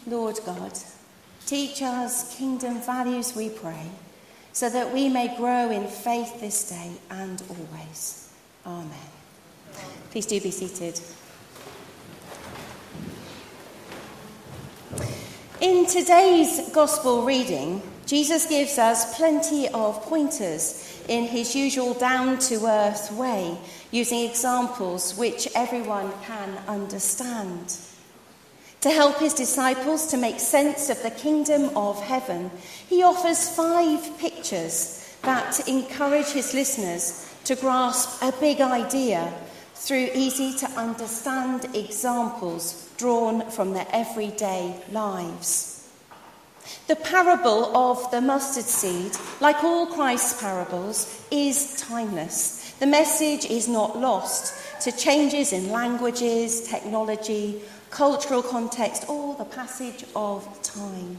Lord God, teach us kingdom values, we pray, so that we may grow in faith this day and always. Amen. Please do be seated. In today's gospel reading, Jesus gives us plenty of pointers in his usual down-to-earth way, using examples which everyone can understand. To help his disciples to make sense of the kingdom of heaven, he offers 5 pictures that encourage his listeners to grasp a big idea through easy-to-understand examples drawn from their everyday lives. The parable of the mustard seed, like all Christ's parables, is timeless. The message is not lost to changes in languages, technology, cultural context, or the passage of time.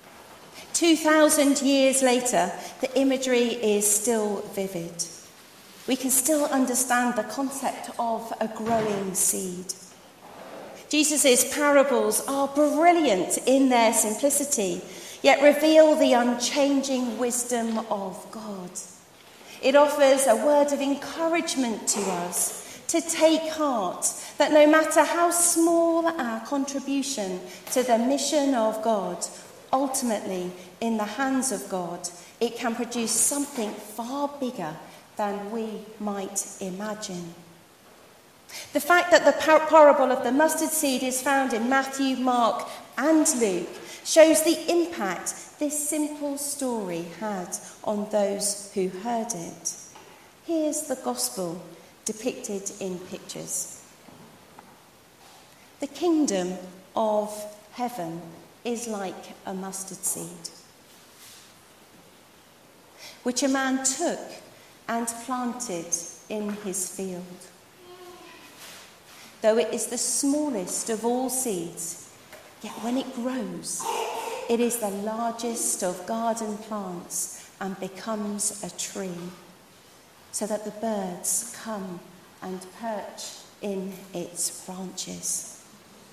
2,000 years later, the imagery is still vivid. We can still understand the concept of a growing seed. Jesus' parables are brilliant in their simplicity, yet reveal the unchanging wisdom of God. It offers a word of encouragement to us to take heart that no matter how small our contribution to the mission of God, ultimately, in the hands of God, it can produce something far bigger than we might imagine. The fact that the parable of the mustard seed is found in Matthew, Mark, and Luke shows the impact this simple story had on those who heard it. Here's the gospel depicted in pictures. The kingdom of heaven is like a mustard seed, which a man took and planted in his field. Though it is the smallest of all seeds, yet when it grows, it is the largest of garden plants and becomes a tree, so that the birds come and perch in its branches.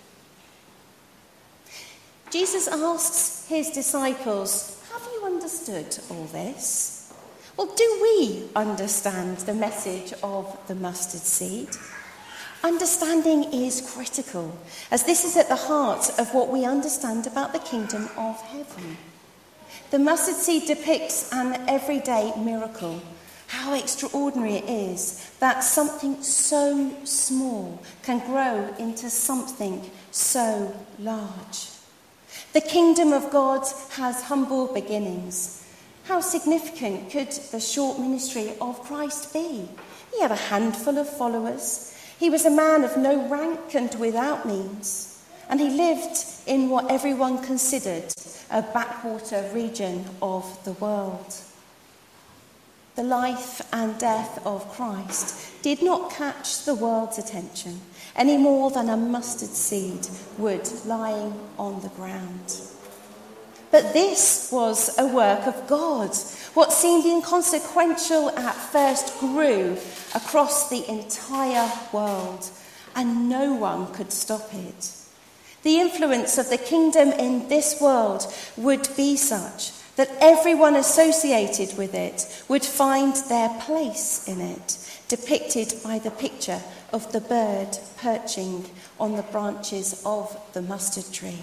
Jesus asks his disciples, have you understood all this? Well, do we understand the message of the mustard seed? Understanding is critical, as this is at the heart of what we understand about the kingdom of heaven. The mustard seed depicts an everyday miracle. How extraordinary it is that something so small can grow into something so large. The kingdom of God has humble beginnings. How significant could the short ministry of Christ be? He had a handful of followers. He was a man of no rank and without means. And he lived in what everyone considered a backwater region of the world. The life and death of Christ did not catch the world's attention any more than a mustard seed would lying on the ground. But this was a work of God. What seemed inconsequential at first grew across the entire world, and no one could stop it. The influence of the kingdom in this world would be such that everyone associated with it would find their place in it, depicted by the picture of the bird perching on the branches of the mustard tree.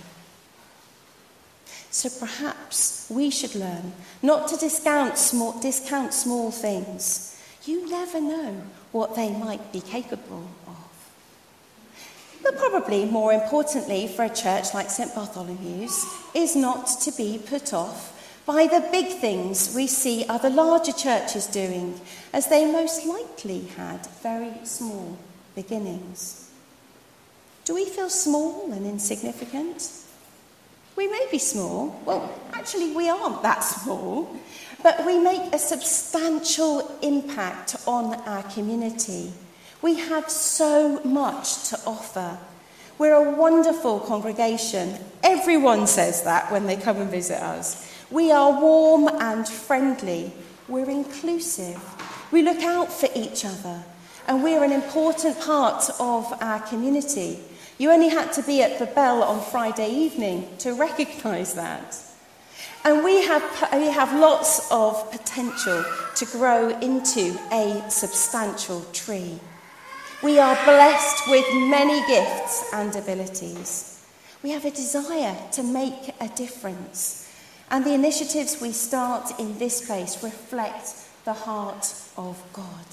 So perhaps we should learn not to discount small things. You never know what they might be capable of. But probably more importantly for a church like St. Bartholomew's is not to be put off by the big things we see other larger churches doing, as they most likely had very small beginnings. Do we feel small and insignificant? We may be small. Well, actually, we aren't that small, but we make a substantial impact on our community. We have so much to offer. We're a wonderful congregation. Everyone says that when they come and visit us. We are warm and friendly. We're inclusive. We look out for each other. And we're an important part of our community. You only had to be at the Bell on Friday evening to recognise that. And we have lots of potential to grow into a substantial tree. We are blessed with many gifts and abilities. We have a desire to make a difference. And the initiatives we start in this place reflect the heart of God.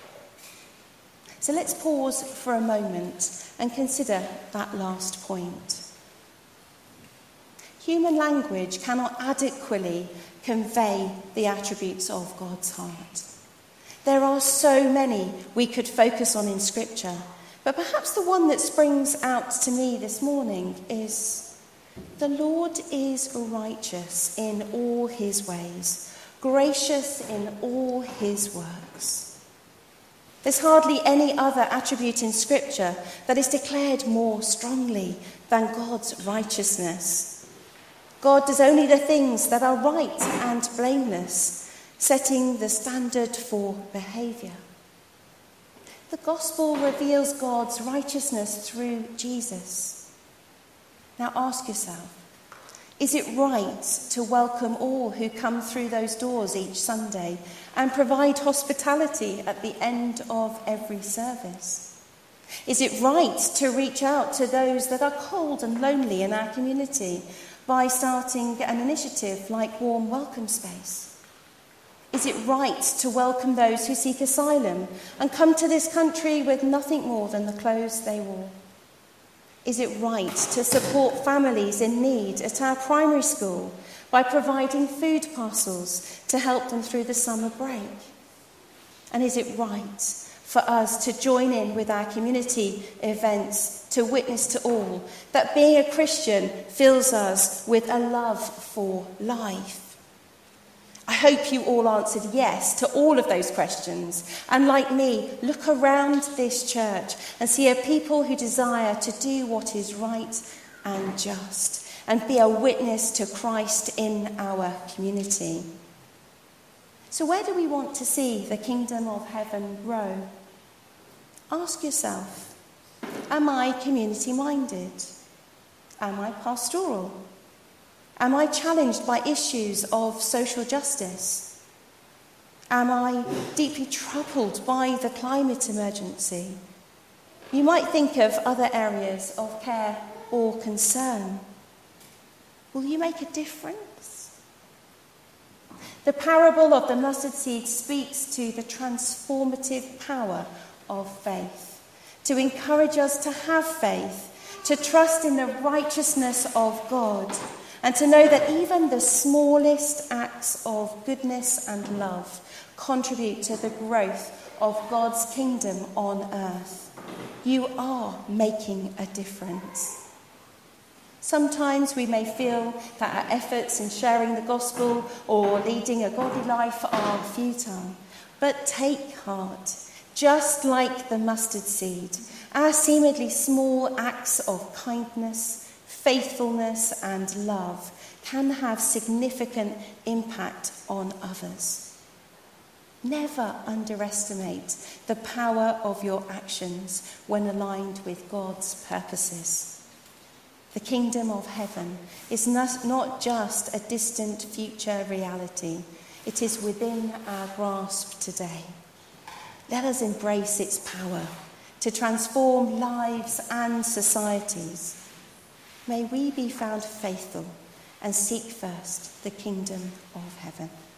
So let's pause for a moment and consider that last point. Human language cannot adequately convey the attributes of God's heart. There are so many we could focus on in Scripture, but perhaps the one that springs out to me this morning is, the Lord is righteous in all his ways, gracious in all his works. There's hardly any other attribute in Scripture that is declared more strongly than God's righteousness. God does only the things that are right and blameless, setting the standard for behaviour. The gospel reveals God's righteousness through Jesus. Now ask yourself, is it right to welcome all who come through those doors each Sunday and provide hospitality at the end of every service? Is it right to reach out to those that are cold and lonely in our community by starting an initiative like Warm Welcome Space? Is it right to welcome those who seek asylum and come to this country with nothing more than the clothes they wore? Is it right to support families in need at our primary school by providing food parcels to help them through the summer break? And is it right for us to join in with our community events to witness to all that being a Christian fills us with a love for life? I hope you all answered yes to all of those questions. And like me, look around this church and see a people who desire to do what is right and just and be a witness to Christ in our community. So where do we want to see the kingdom of heaven grow? Ask yourself, am I community-minded? Am I pastoral? Am I challenged by issues of social justice? Am I deeply troubled by the climate emergency? You might think of other areas of care or concern. Will you make a difference? The parable of the mustard seed speaks to the transformative power of faith, to encourage us to have faith, to trust in the righteousness of God, and to know that even the smallest acts of goodness and love contribute to the growth of God's kingdom on earth. You are making a difference. Sometimes we may feel that our efforts in sharing the gospel or leading a godly life are futile. But take heart. Just like the mustard seed, our seemingly small acts of kindness, faithfulness and love can have significant impact on others. Never underestimate the power of your actions when aligned with God's purposes. The kingdom of heaven is not just a distant future reality. It is within our grasp today. Let us embrace its power to transform lives and societies. May we be found faithful and seek first the kingdom of heaven.